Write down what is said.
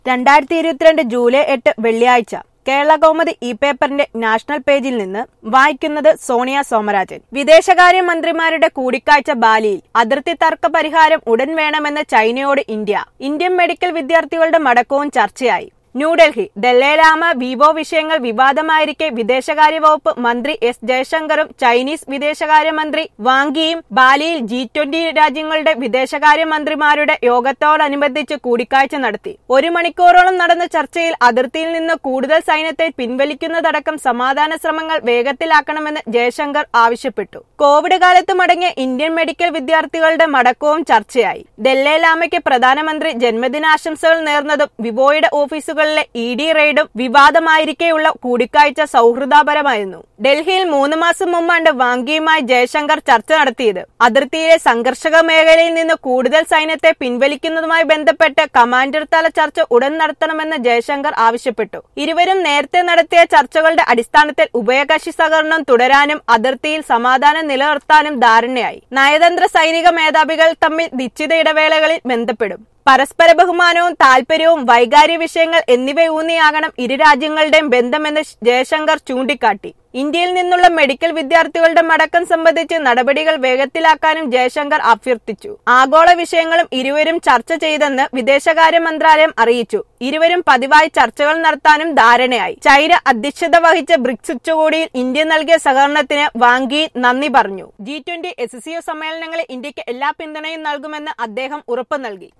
2022 July 8 വെള്ളിയാഴ്ച കേരള കൗമുദി പേപ്പറിന്റെ national പേജിൽ നിന്ന് വായിക്കുന്നത് സോണിയ സോമരാജൻ. വിദേശകാര്യ മന്ത്രിമാരുടെ കൂടിക്കാഴ്ച ബാലിയിൽ. അതിർത്തി തർക്ക പരിഹാരം ഉടൻ വേണമെന്ന് ചൈനയോട് ഇന്ത്യ. ഇന്ത്യൻ മെഡിക്കൽ വിദ്യാർത്ഥികളുടെ മടക്കവും ചർച്ചയായി. ന്യൂഡൽഹി. ദലൈലാമ വിവോ വിഷയങ്ങൾ വിവാദമായിരിക്കെ വിദേശകാര്യ വകുപ്പ് മന്ത്രി എസ് ജയശങ്കറും ചൈനീസ് വിദേശകാര്യമന്ത്രി വാങ് യിയും ബാലിയിൽ G20 രാജ്യങ്ങളുടെ വിദേശകാര്യ മന്ത്രിമാരുടെ യോഗത്തോടനുബന്ധിച്ച് കൂടിക്കാഴ്ച നടത്തി. 1 മണിക്കൂറോളം നടന്ന ചർച്ചയിൽ അതിർത്തിയിൽ നിന്ന് കൂടുതൽ സൈന്യത്തെ പിൻവലിക്കുന്നതടക്കം സമാധാന ശ്രമങ്ങൾ വേഗത്തിലാക്കണമെന്ന് ജയശങ്കർ ആവശ്യപ്പെട്ടു. കോവിഡ് കാലത്ത് മടങ്ങിയ ഇന്ത്യൻ മെഡിക്കൽ വിദ്യാർത്ഥികളുടെ മടക്കവും ചർച്ചയായി. ദലൈലാമയ്ക്ക് പ്രധാനമന്ത്രി ജന്മദിനാശംസകൾ നേർന്നതും വിവോയുടെ ഓഫീസുകൾ ED റെയ്ഡും വിവാദമായിരിക്കെയുള്ള കൂടിക്കാഴ്ച സൗഹൃദപരമായിരുന്നു. ഡൽഹിയിൽ 3 മാസം മുമ്പാണ് വാങ് യിയുമായി ജയശങ്കർ ചർച്ച നടത്തിയത്. അതിർത്തിയിലെ സംഘർഷക മേഖലയിൽ നിന്ന് കൂടുതൽ സൈന്യത്തെ പിൻവലിക്കുന്നതുമായി ബന്ധപ്പെട്ട് കമാൻഡർ തല ചർച്ച ഉടൻ നടത്തണമെന്ന് ജയശങ്കർ ആവശ്യപ്പെട്ടു. ഇരുവരും നേരത്തെ നടത്തിയ ചർച്ചകളുടെ അടിസ്ഥാനത്തിൽ ഉഭയകക്ഷി സഹകരണം തുടരാനും അതിർത്തിയിൽ സമാധാനം നിലനിർത്താനും ധാരണയായി. നയതന്ത്ര സൈനിക മേധാവികൾ തമ്മിൽ നിശ്ചിത ഇടവേളകളിൽ ബന്ധപ്പെടും. പരസ്പര ബഹുമാനവും താൽപര്യവും വൈകാരിക വിഷയങ്ങൾ എന്നിവയൂന്നിയാകണം ഇരു രാജ്യങ്ങളുടെയും ബന്ധമെന്ന് ജയശങ്കർ ചൂണ്ടിക്കാട്ടി. ഇന്ത്യയിൽ നിന്നുള്ള മെഡിക്കൽ വിദ്യാർത്ഥികളുടെ മടക്കം സംബന്ധിച്ച് നടപടികൾ വേഗത്തിലാക്കാനും ജയശങ്കർ അഭ്യർത്ഥിച്ചു. ആഗോള വിഷയങ്ങളും ഇരുവരും ചർച്ച ചെയ്തെന്ന് വിദേശകാര്യ മന്ത്രാലയം അറിയിച്ചു. ഇരുവരും പതിവായി ചർച്ചകൾ നടത്താനും ധാരണയായി. ചൈന അധ്യക്ഷത വഹിച്ച ബ്രിക്സ് ഉച്ചകോടിയിൽ ഇന്ത്യ നൽകിയ സഹകരണത്തിന് വാങ് യി നന്ദി പറഞ്ഞു. G20 SCO സമ്മേളനങ്ങളിൽ ഇന്ത്യക്ക് എല്ലാ പിന്തുണയും നൽകുമെന്ന് അദ്ദേഹം ഉറപ്പു നൽകി.